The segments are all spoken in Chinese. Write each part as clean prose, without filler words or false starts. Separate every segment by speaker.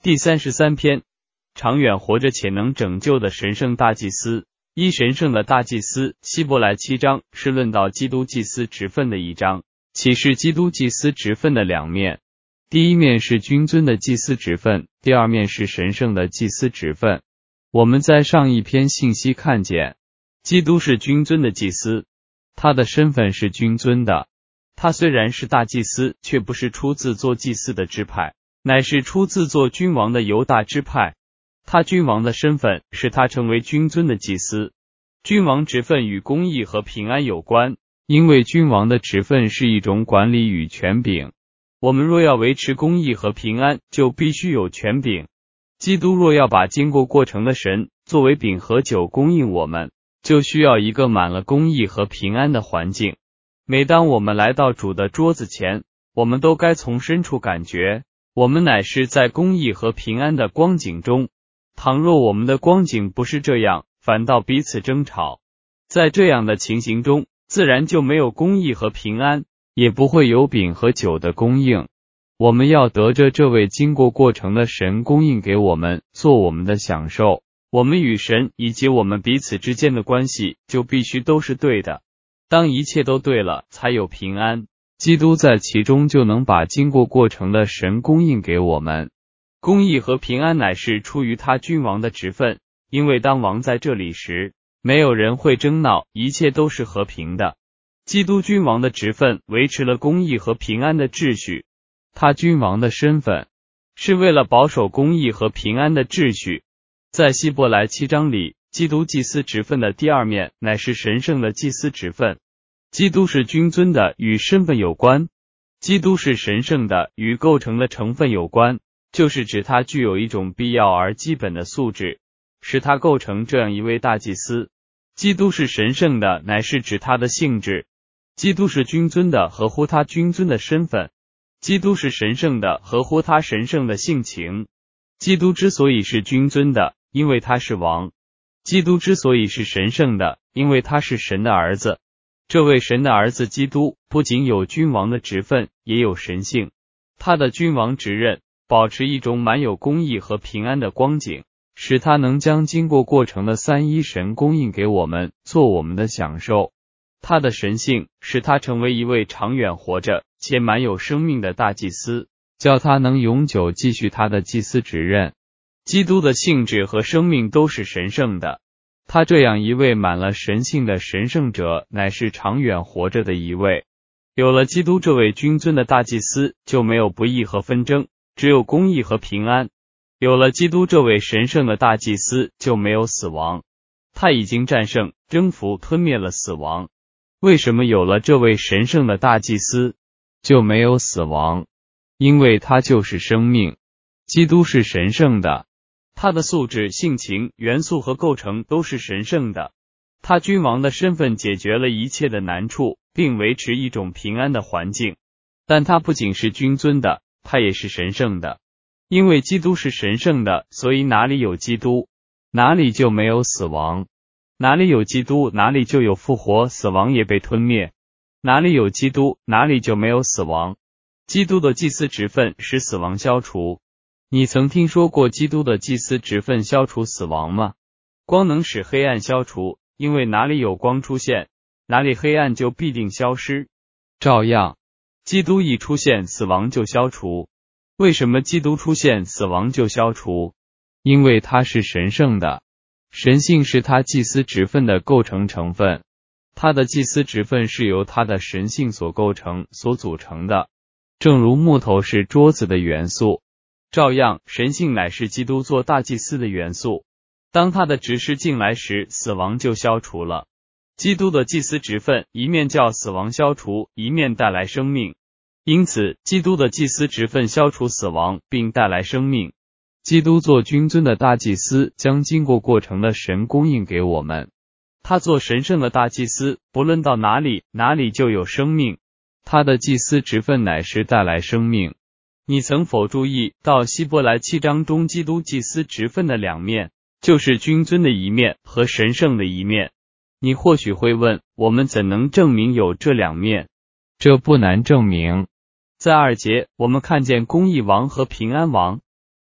Speaker 1: 第33篇，长远活着且能拯救的神圣大祭司。一神圣的大祭司，希伯来7章是论到基督祭司职分的一章，启示基督祭司职分的两面。第一面是君尊的祭司职分，第二面是神圣的祭司职分。我们在上一篇信息看见，基督是君尊的祭司，他的身份是君尊的。他虽然是大祭司，却不是出自做祭司的支派，乃是出自做君王的犹大支派。他君王的身份使他成为君尊的祭司。君王职分与公义和平安有关，因为君王的职分是一种管理与权柄。我们若要维持公义和平安，就必须有权柄。基督若要把经过过程的神作为饼和酒供应我们，就需要一个满了公义和平安的环境。每当我们来到主的桌子前，我们都该从深处感觉，我们乃是在公义和平安的光景中。倘若我们的光景不是这样，反倒彼此争吵，在这样的情形中，自然就没有公义和平安，也不会有饼和酒的供应。我们要得着这位经过过程的神供应给我们，做我们的享受。我们与神以及我们彼此之间的关系就必须都是对的。当一切都对了，才有平安。基督在其中就能把经过过程的神供应给我们。公义和平安乃是出于他君王的职分，因为当王在这里时，没有人会争闹，一切都是和平的。基督君王的职分维持了公义和平安的秩序。他君王的身份是为了保守公义和平安的秩序。在希伯来7章里，基督祭司职分的第二面乃是神圣的祭司职分。基督是君尊的，与身份有关；基督是神圣的，与构成的成分有关，就是指他具有一种必要而基本的素质，使他构成这样一位大祭司。基督是神圣的，乃是指他的性质；基督是君尊的，合乎他君尊的身份；基督是神圣的，合乎他神圣的性情。基督之所以是君尊的，因为他是王；基督之所以是神圣的，因为他是神的儿子。这位神的儿子基督不仅有君王的职分，也有神性。他的君王职任保持一种满有公义和平安的光景，使他能将经过过程的三一神供应给我们，做我们的享受。他的神性使他成为一位长远活着且满有生命的大祭司，叫他能永久继续他的祭司职任。基督的性质和生命都是神圣的。他这样一位满了神性的神圣者，乃是长远活着的一位。有了基督这位君尊的大祭司，就没有不义和纷争，只有公义和平安。有了基督这位神圣的大祭司，就没有死亡。他已经战胜、征服、吞灭了死亡。为什么有了这位神圣的大祭司，就没有死亡？因为他就是生命。基督是神圣的，他的素质、性情、元素和构成都是神圣的。他君王的身份解决了一切的难处，并维持一种平安的环境。但他不仅是君尊的，他也是神圣的。因为基督是神圣的，所以哪里有基督，哪里就没有死亡；哪里有基督，哪里就有复活，死亡也被吞灭。哪里有基督，哪里就没有死亡。基督的祭司职分使死亡消除。你曾听说过基督的祭司职分消除死亡吗？光能使黑暗消除，因为哪里有光出现，哪里黑暗就必定消失。照样，基督一出现，死亡就消除。为什么基督出现，死亡就消除？因为他是神圣的，神性是他祭司职分的构成成分。他的祭司职分是由他的神性所构成、所组成的，正如木头是桌子的元素。照样，神性乃是基督做大祭司的元素。当他的执事进来时，死亡就消除了。基督的祭司职分一面叫死亡消除，一面带来生命。因此，基督的祭司职分消除死亡，并带来生命。基督做君尊的大祭司，将经过过程的神供应给我们。他做神圣的大祭司，不论到哪里，哪里就有生命。他的祭司职分乃是带来生命。你曾否注意到希伯来7章中基督祭司职分的两面，就是君尊的一面和神圣的一面？你或许会问，我们怎能证明有这两面？这不难证明。在2节，我们看见公义王和平安王。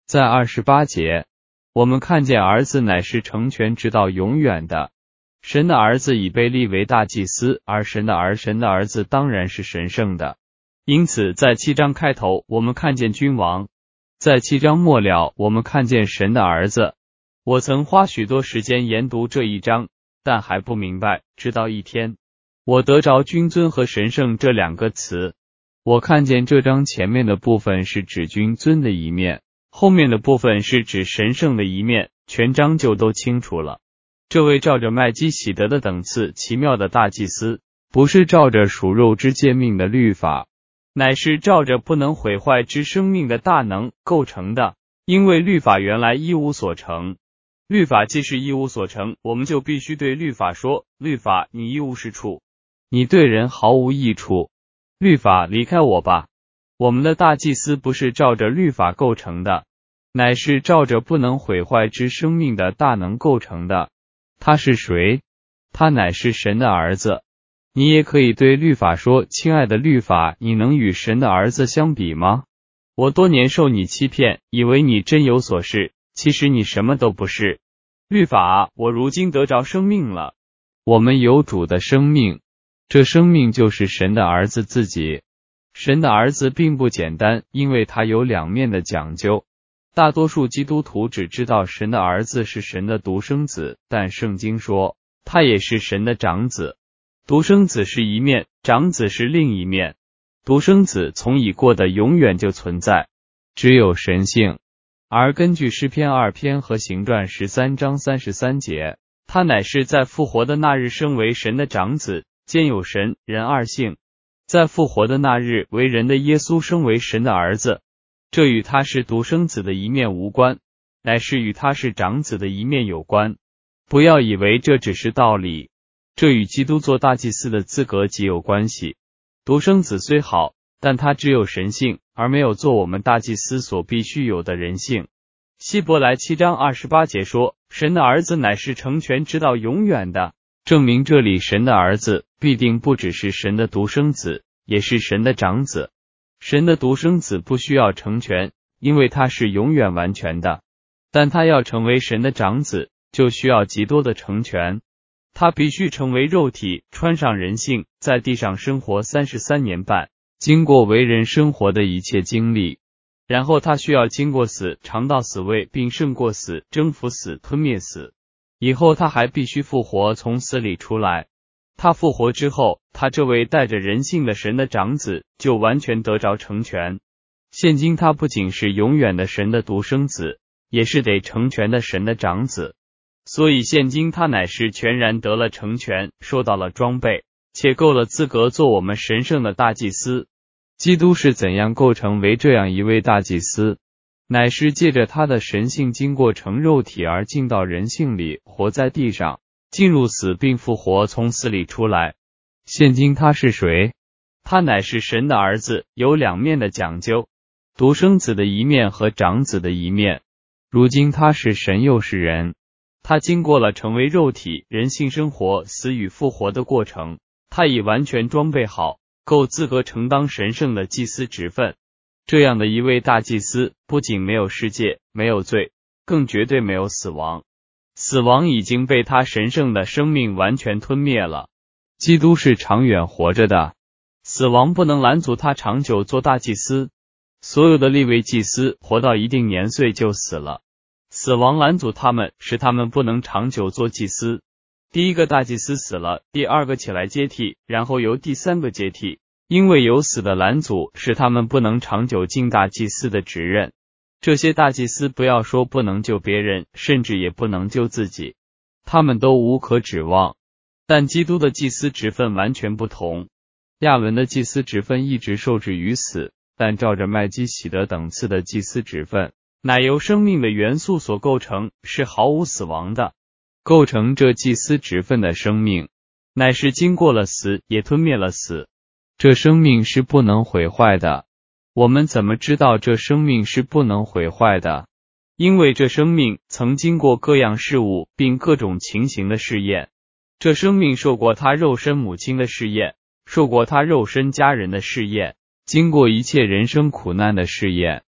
Speaker 1: 在28节，我们看见儿子乃是成全直到永远的。神的儿子已被立为大祭司，而神的儿子当然是神圣的。因此在7章开头我们看见君王，在7章末了我们看见神的儿子。我曾花许多时间研读这一章，但还不明白，直到一天，我得着君尊和神圣这两个词。我看见这章前面的部分是指君尊的一面，后面的部分是指神圣的一面，全章就都清楚了。这位照着麦基洗德的等次奇妙的大祭司，不是照着属肉之诫命的律法，乃是照着不能毁坏之生命的大能构成的。因为律法原来一无所成，律法既是一无所成，我们就必须对律法说：律法，你一无是处，你对人毫无益处。律法，离开我吧。我们的大祭司不是照着律法构成的，乃是照着不能毁坏之生命的大能构成的。他是谁？他乃是神的儿子。你也可以对律法说：亲爱的律法，你能与神的儿子相比吗？我多年受你欺骗，以为你真有所是，其实你什么都不是。律法啊，我如今得着生命了。我们有主的生命，这生命就是神的儿子自己。神的儿子并不简单，因为他有两面的讲究。大多数基督徒只知道神的儿子是神的独生子，但圣经说他也是神的长子。独生子是一面，长子是另一面。独生子从已过的永远就存在，只有神性。而根据诗篇2篇和行传13章33节，他乃是在复活的那日升为神的长子，兼有神人二性。在复活的那日为人的耶稣升为神的儿子，这与他是独生子的一面无关，乃是与他是长子的一面有关。不要以为这只是道理，这与基督做大祭司的资格极有关系。独生子虽好，但他只有神性，而没有做我们大祭司所必须有的人性。希伯来7章28节说，神的儿子乃是成全直到永远的，证明这里神的儿子必定不只是神的独生子，也是神的长子。神的独生子不需要成全，因为他是永远完全的，但他要成为神的长子，就需要极多的成全。他必须成为肉体，穿上人性，在地上生活33年半，经过为人生活的一切经历，然后他需要经过死，尝到死味，并胜过死，征服死，吞灭死。以后他还必须复活，从死里出来。他复活之后，他这位带着人性的神的长子就完全得着成全。现今他不仅是永远的神的独生子，也是得成全的神的长子。所以现今他乃是全然得了成全，受到了装备，且够了资格做我们神圣的大祭司。基督是怎样构成为这样一位大祭司？乃是借着他的神性经过成肉体而进到人性里，活在地上，进入死并复活，从死里出来。现今他是谁？他乃是神的儿子，有两面的讲究，独生子的一面和长子的一面。如今他是神又是人，他经过了成为肉体、人性生活、死与复活的过程，他已完全装备好，够资格承当神圣的祭司职分。这样的一位大祭司，不仅没有世界，没有罪，更绝对没有死亡。死亡已经被他神圣的生命完全吞灭了。基督是长远活着的，死亡不能拦阻他长久做大祭司。所有的利未祭司活到一定年岁就死了，死亡拦阻他们，使他们不能长久做祭司。第一个大祭司死了，第二个起来接替，然后由第三个接替。因为有死的拦阻，使他们不能长久尽大祭司的职任。这些大祭司不要说不能救别人，甚至也不能救自己，他们都无可指望。但基督的祭司职分完全不同。亚伦的祭司职分一直受制于死，但照着麦基洗德等次的祭司职分，乃由生命的元素所构成，是毫无死亡的。构成这祭司职分的生命，乃是经过了死，也吞灭了死。这生命是不能毁坏的。我们怎么知道这生命是不能毁坏的？因为这生命曾经过各样事物并各种情形的试验。这生命受过他肉身母亲的试验，受过他肉身家人的试验，经过一切人生苦难的试验。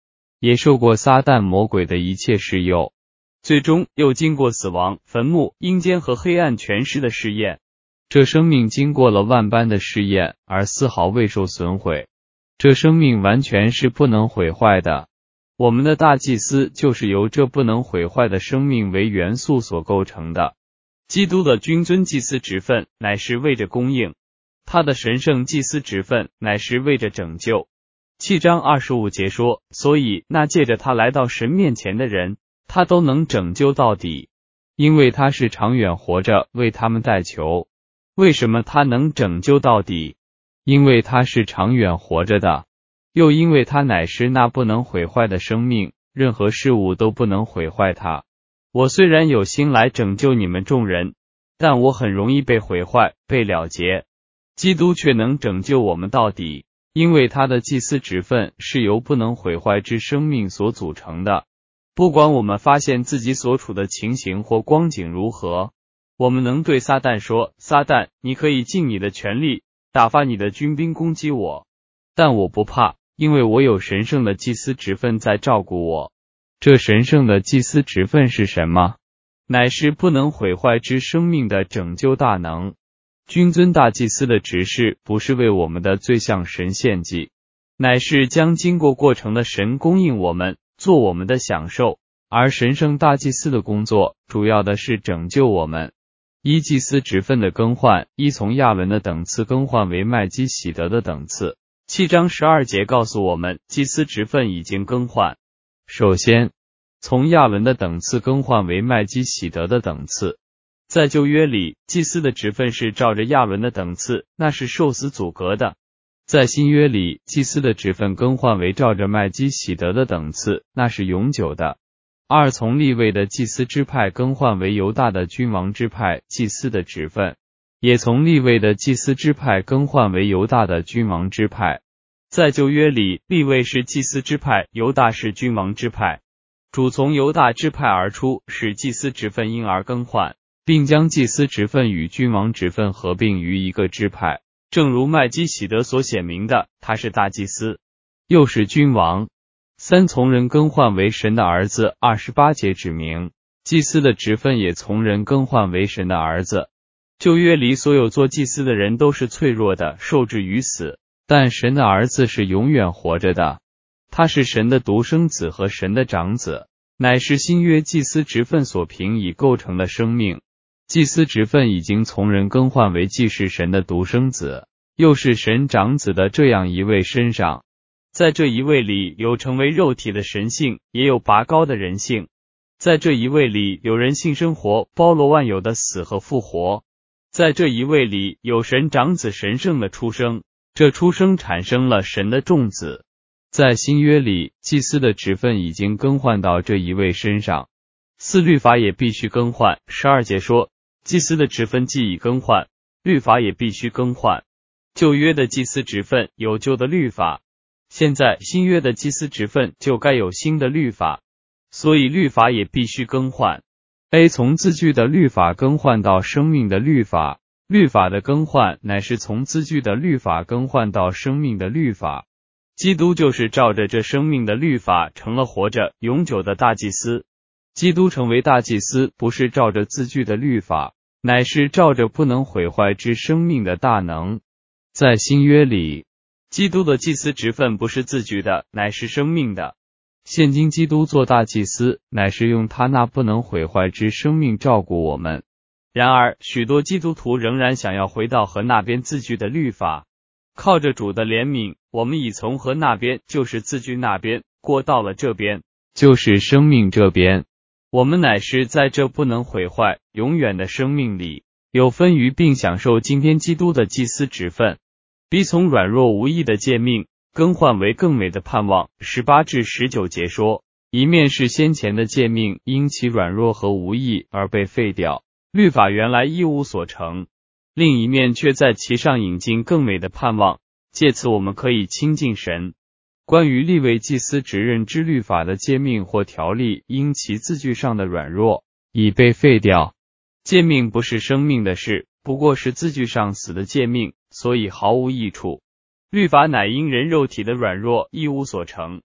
Speaker 1: 也受过撒旦魔鬼的一切试诱，最终又经过死亡、坟墓、阴间和黑暗权势的试验。这生命经过了万般的试验，而丝毫未受损毁。这生命完全是不能毁坏的。我们的大祭司就是由这不能毁坏的生命为元素所构成的。基督的君尊祭司职分乃是为着供应，他的神圣祭司职分乃是为着拯救。7章25节说，所以那借着他来到神面前的人，他都能拯救到底，因为他是长远活着为他们代求。为什么他能拯救到底？因为他是长远活着的，又因为他乃是那不能毁坏的生命，任何事物都不能毁坏他。我虽然有心来拯救你们众人，但我很容易被毁坏，被了结。基督却能拯救我们到底，因为他的祭司职分是由不能毁坏之生命所组成的。不管我们发现自己所处的情形或光景如何，我们能对撒旦说，撒旦，你可以尽你的全力打发你的军兵攻击我，但我不怕，因为我有神圣的祭司职分在照顾我。这神圣的祭司职分是什么？乃是不能毁坏之生命的拯救大能。君尊大祭司的职事不是为我们的罪向神献祭，乃是将经过过程的神供应我们，做我们的享受。而神圣大祭司的工作主要的是拯救我们。依祭司职分的更换，依从亚伦的等次更换为麦基洗德的等次。7章12节告诉我们，祭司职分已经更换。首先，从亚伦的等次更换为麦基洗德的等次。在旧约里，祭司的职分是照着亚伦的等次，那是受死阻隔的。在新约里，祭司的职分更换为照着麦基洗德的等次，那是永久的。二，从利未的祭司支派更换为犹大的君王支派祭司的职分，也从利未的祭司支派更换为犹大的君王支派。在旧约里，利未是祭司支派，犹大是君王支派。主从犹大支派而出，使祭司职分因而更换，并将祭司职分与君王职分合并于一个支派。正如麦基洗德所显明的，他是大祭司，又是君王。三，从人更换为神的儿子。28节指明，祭司的职分也从人更换为神的儿子。旧约里所有做祭司的人都是脆弱的，受制于死，但神的儿子是永远活着的。他是神的独生子和神的长子，乃是新约祭司职分所凭以构成的生命。祭司职分已经从人更换为既是神的独生子，又是神长子的这样一位身上。在这一位里有成为肉体的神性，也有拔高的人性。在这一位里有人性生活，包罗万有的死和复活。在这一位里有神长子神圣的出生，这出生产生了神的众子。在新约里，祭司的职分已经更换到这一位身上。四，律法也必须更换。12节说，祭司的职分既已更换，律法也必须更换。旧约的祭司职分有旧的律法，现在新约的祭司职分就该有新的律法，所以律法也必须更换。A， 从字句的律法更换到生命的律法。律法的更换乃是从字句的律法更换到生命的律法。基督就是照着这生命的律法成了活着永久的大祭司。基督成为大祭司不是照着字句的律法，乃是照着不能毁坏之生命的大能。在新约里，基督的祭司职分不是字句的，乃是生命的。现今基督做大祭司，乃是用他那不能毁坏之生命照顾我们。然而，许多基督徒仍然想要回到和那边字句的律法。靠着主的怜悯，我们已从和那边，就是字句那边，过到了这边，就是生命这边。我们乃是在这不能毁坏、永远的生命里，有分于并享受今天基督的祭司职分。必从软弱无益的诫命更换为更美的盼望。18至19节说，一面是先前的诫命因其软弱和无益而被废掉，律法原来一无所成；另一面却在其上引进更美的盼望，借此我们可以亲近神。关于利未祭司职任之律法的诫命或条例因其字句上的软弱已被废掉。诫命不是生命的事，不过是字句上死的诫命，所以毫无益处。律法乃因人肉体的软弱一无所成。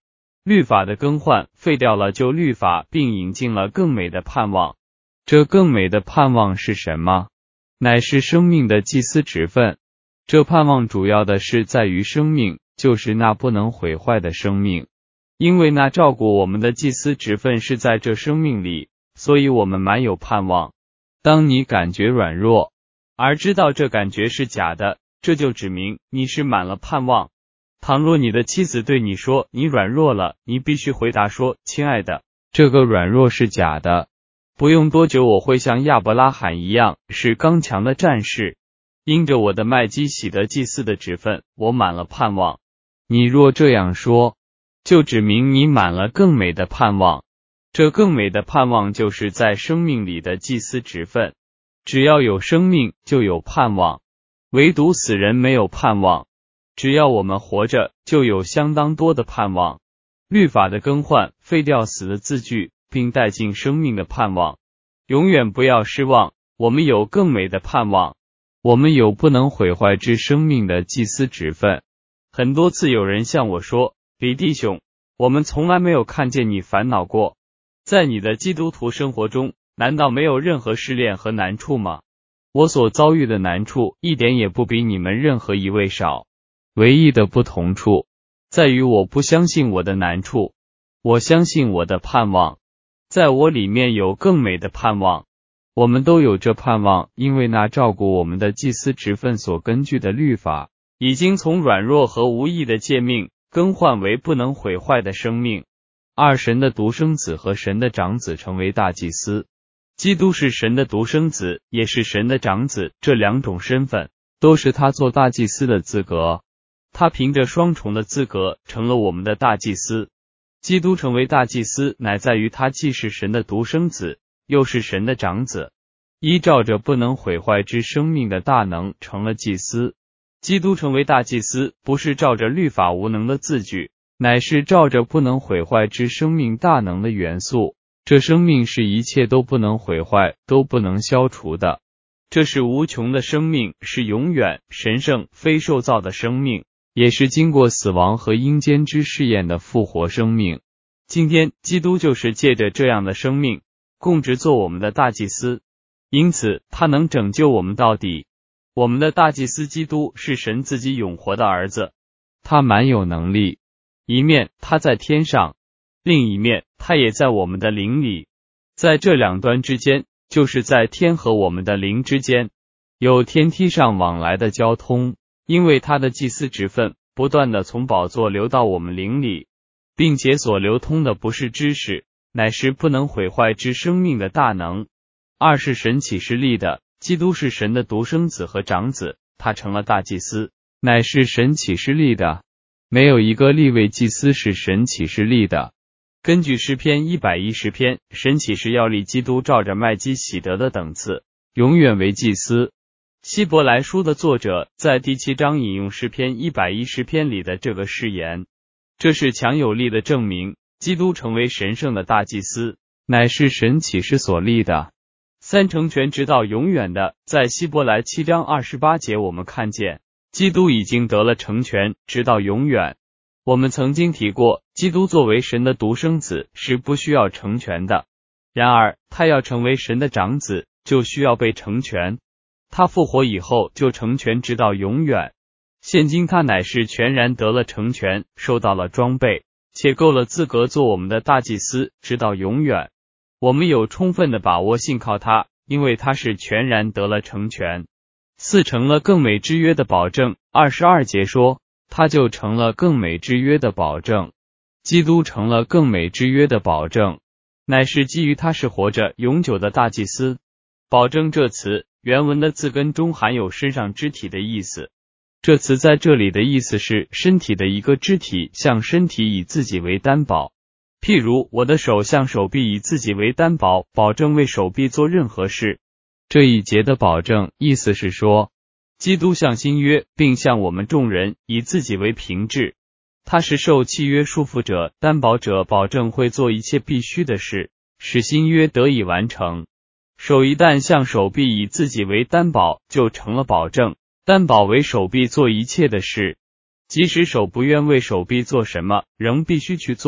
Speaker 1: 律法的更换废掉了旧律法，并引进了更美的盼望。这更美的盼望是什么？乃是生命的祭司职分。这盼望主要的是在于生命，就是那不能毁坏的生命。因为那照顾我们的祭司职分是在这生命里，所以我们满有盼望。当你感觉软弱，而知道这感觉是假的，这就指明你是满了盼望。倘若你的妻子对你说你软弱了，你必须回答说，亲爱的，这个软弱是假的。不用多久，我会像亚伯拉罕一样是刚强的战士。因着我的麦基洗德祭司的职分，我满了盼望。你若这样说，就指明你满了更美的盼望。这更美的盼望就是在生命里的祭司职分。只要有生命，就有盼望。唯独死人没有盼望。只要我们活着，就有相当多的盼望。律法的更换废掉死的字句，并带进生命的盼望。永远不要失望，我们有更美的盼望。我们有不能毁坏之生命的祭司职分。很多次有人向我说，李弟兄，我们从来没有看见你烦恼过。在你的基督徒生活中，难道没有任何试炼和难处吗？我所遭遇的难处一点也不比你们任何一位少。唯一的不同处在于我不相信我的难处，我相信我的盼望。在我里面有更美的盼望。我们都有这盼望，因为那照顾我们的祭司职分所根据的律法，已经从软弱和无益的诫命更换为不能毁坏的生命。神的独生子和神的长子成为大祭司。基督是神的独生子，也是神的长子，这两种身份都是他做大祭司的资格。他凭着双重的资格成了我们的大祭司。基督成为大祭司，乃在于他既是神的独生子，又是神的长子，依照着不能毁坏之生命的大能成了祭司。基督成为大祭司，不是照着律法无能的字句，乃是照着不能毁坏之生命大能的元素。这生命是一切都不能毁坏，都不能消除的。这是无穷的生命，是永远、神圣、非受造的生命，也是经过死亡和阴间之试验的复活生命。今天，基督就是借着这样的生命，供职做我们的大祭司，因此他能拯救我们到底。我们的大祭司基督是神自己永活的儿子，他满有能力，一面他在天上，另一面他也在我们的灵里。在这两端之间，就是在天和我们的灵之间，有天梯上往来的交通，因为他的祭司职分不断地从宝座流到我们灵里，并且所流通的不是知识，乃是不能毁坏之生命的大能。是神启示立的，基督是神的独生子和长子，他成了大祭司，乃是神启示立的。没有一个立位祭司是神启示立的。根据诗篇110篇，神启示要立基督照着麦基洗德的等次，永远为祭司。希伯来书的作者在第7章引用诗篇110篇里的这个誓言，这是强有力的证明，基督成为神圣的大祭司，乃是神启示所立的。三成全直到永远的，在希伯来7章28节我们看见，基督已经得了成全，直到永远。我们曾经提过，基督作为神的独生子是不需要成全的，然而他要成为神的长子，就需要被成全。他复活以后就成全直到永远。现今他乃是全然得了成全，受到了装备，且够了资格做我们的大祭司，直到永远。我们有充分的把握信靠他，因为他是全然得了成全。成了更美之约的保证。22节说，他就成了更美之约的保证。基督成了更美之约的保证，乃是基于他是活着永久的大祭司。保证这词原文的字根中含有身上肢体的意思，这词在这里的意思是身体的一个肢体向身体以自己为担保。譬如我的手向手臂以自己为担保，保证为手臂做任何事。这一节的保证意思是说，基督向新约并向我们众人以自己为凭据，他是受契约束缚者、担保者，保证会做一切必须的事，使新约得以完成。手一旦向手臂以自己为担保，就成了保证，担保为手臂做一切的事。即使手不愿为手臂做什么，仍必须去做，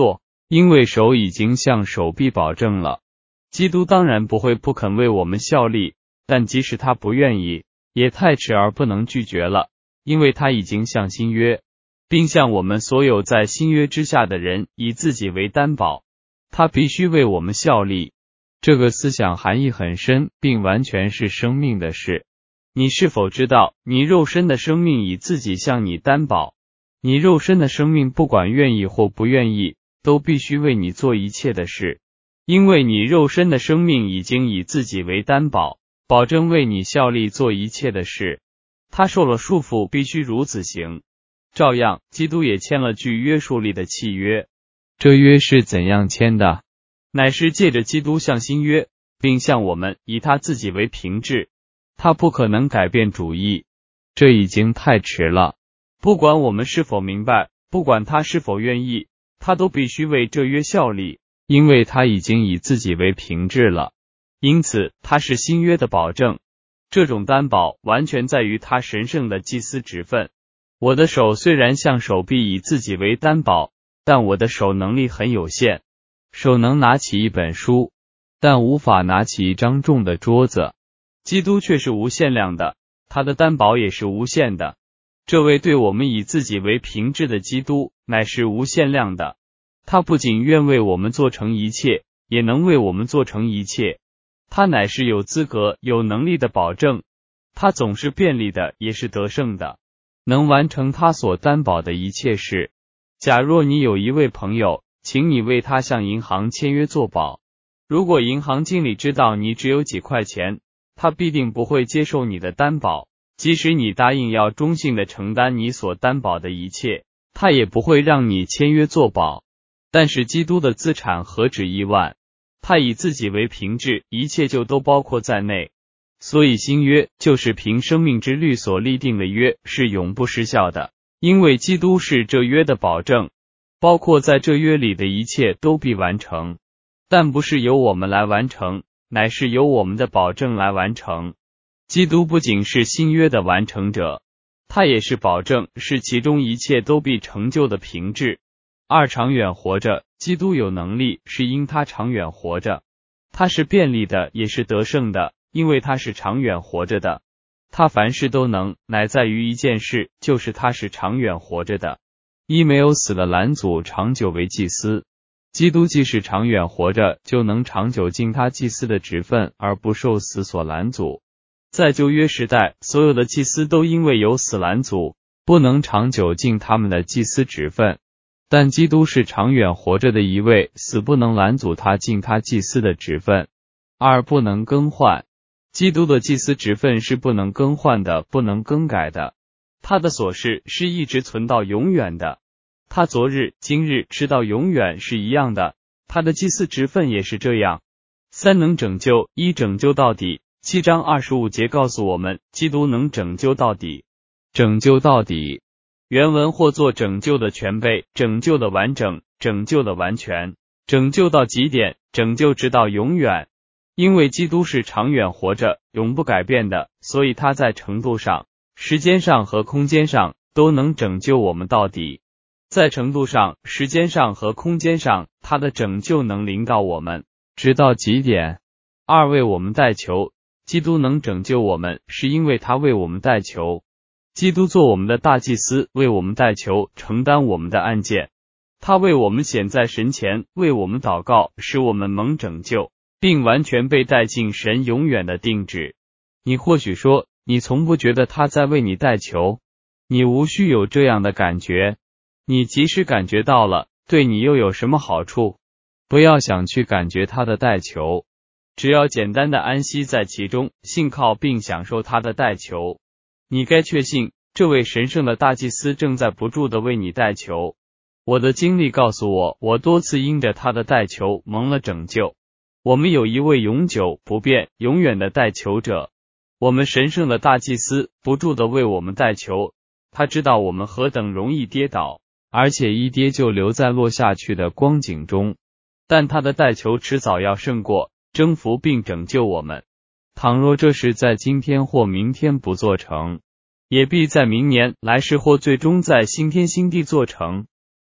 Speaker 1: 因为手已经向手臂保证了。基督当然不肯为我们效力，但即使他不愿意，也太迟而不能拒绝了，因为他已经向新约，并向我们所有在新约之下的人以自己为担保，他必须为我们效力。这个思想含义很深，并完全是生命的事。你是否知道，你肉身的生命以自己向你担保？你肉身的生命不管愿意或不愿意，都必须为你做一切的事，因为你肉身的生命已经以自己为担保，保证为你效力做一切的事。他受了束缚，必须如此行。照样，基督也签了具约束力的契约。这约是怎样签的？乃是借着基督向新约，并向我们以他自己为凭据。他不可能改变主意，这已经太迟了。不管我们是否明白，不管他是否愿意，他都必须为这约效力，因为他已经以自己为凭据了。因此，他是新约的保证。这种担保完全在于他神圣的祭司职分。我的手虽然向手臂以自己为担保，但我的手能力很有限。手能拿起一本书，但无法拿起一张重的桌子。基督却是无限量的，他的担保也是无限的。这位对我们以自己为凭据的基督乃是无限量的，他不仅愿为我们做成一切，也能为我们做成一切。他乃是有资格、有能力的保证，他总是便利的，也是得胜的，能完成他所担保的一切事。假若你有一位朋友，请你为他向银行签约做保。如果银行经理知道你只有几块钱，他必定不会接受你的担保，即使你答应要忠信地承担你所担保的一切，他也不会让你签约做保。但是基督的资产何止1万，他以自己为凭据，一切就都包括在内。所以新约就是凭生命之律所立定的约，是永不失效的，因为基督是这约的保证，包括在这约里的一切都必完成，但不是由我们来完成，乃是由我们的保证来完成。基督不仅是新约的完成者，他也是保证，是其中一切都必成就的凭据。长远活着，基督有能力，是因他长远活着。他是便利的，也是得胜的，因为他是长远活着的。他凡事都能，乃在于一件事，就是他是长远活着的。没有死的拦阻长久为祭司。基督既是长远活着，就能长久尽他祭司的职分，而不受死所拦阻。在旧约时代，所有的祭司都因为有死拦阻，不能长久尽他们的祭司职分。但基督是长远活着的一位，死不能拦阻他尽他祭司的职分。不能更换。基督的祭司职分是不能更换的，不能更改的。他的所事是一直存到永远的。他昨日、今日直到永远是一样的，他的祭司职分也是这样。能拯救，拯救到底。7章25节告诉我们，基督能拯救到底。拯救到底，原文或作拯救的全备，拯救的完整，拯救的完全，拯救到极点，拯救直到永远。因为基督是长远活着，永不改变的，所以他在程度上、时间上和空间上都能拯救我们到底。在程度上、时间上和空间上，他的拯救能临到我们，直到极点。为我们代求。基督能拯救我们，是因为他为我们代求。基督做我们的大祭司，为我们代求，承担我们的案件。他为我们显在神前，为我们祷告，使我们蒙拯救，并完全被带进神永远的定旨。你或许说，你从不觉得他在为你代求，你无需有这样的感觉。你即使感觉到了，对你又有什么好处？不要想去感觉他的代求。只要简单的安息在其中，信靠并享受他的代求。你该确信，这位神圣的大祭司正在不住地为你代求。我的经历告诉我，我多次因着他的代求蒙了拯救。我们有一位永久、不变、永远的代求者。我们神圣的大祭司不住地为我们代求。他知道我们何等容易跌倒，而且一跌就留在落下去的光景中。但他的代求迟早要胜过，征服并拯救我们。倘若这事在今天或明天不做成，也必在明年、来世或最终在新天新地做成。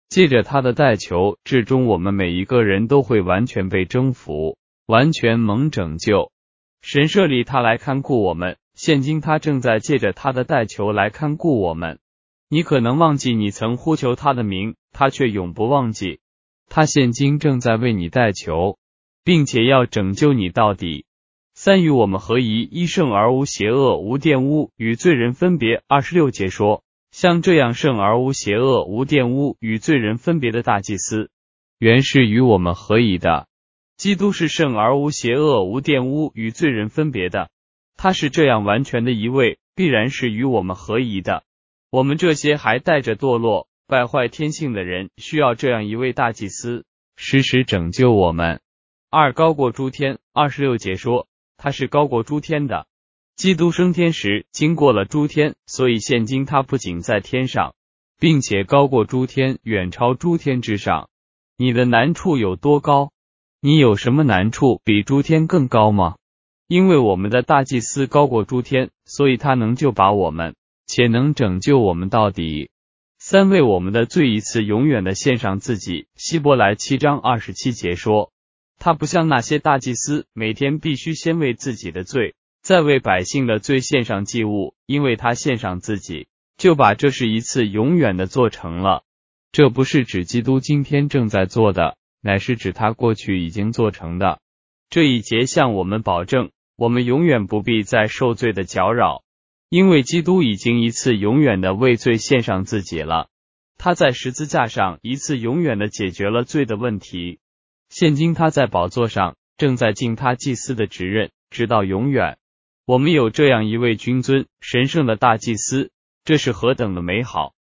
Speaker 1: 借着他的代求，至终我们每一个人都会完全被征服，完全蒙拯救。神设立他来看顾我们，现今他正在借着他的代求来看顾我们。你可能忘记你曾呼求他的名，他却永不忘记。他现今正在为你代求，并且要拯救你到底。三与我们合一，一圣而无邪恶，无玷污，与罪人分别。26节说，像这样圣而无邪恶，无玷污，与罪人分别的大祭司，原是与我们合一的。基督是圣而无邪恶，无玷污，与罪人分别的。他是这样完全的一位，必然是与我们合一的。我们这些还带着堕落、败坏天性的人，需要这样一位大祭司，时时拯救我们。二高过诸天。26节说，他是高过诸天的。基督升天时经过了诸天，所以现今他不仅在天上，并且高过诸天，远超诸天之上。你的难处有多高？你有什么难处比诸天更高吗？因为我们的大祭司高过诸天，所以他能救拔我们，且能拯救我们到底。三为我们的罪一次永远的献上自己。希伯来7章27节说，他不像那些大祭司，每天必须先为自己的罪，再为百姓的罪献上祭物，因为他献上自己，就把这事一次永远的做成了。这不是指基督今天正在做的，乃是指他过去已经做成的。这一节向我们保证，我们永远不必再受罪的搅扰，因为基督已经一次永远的为罪献上自己了。他在十字架上一次永远的解决了罪的问题。现今他在宝座上，正在尽他祭司的职任，直到永远。我们有这样一位君尊、神圣的大祭司，这是何等的美好！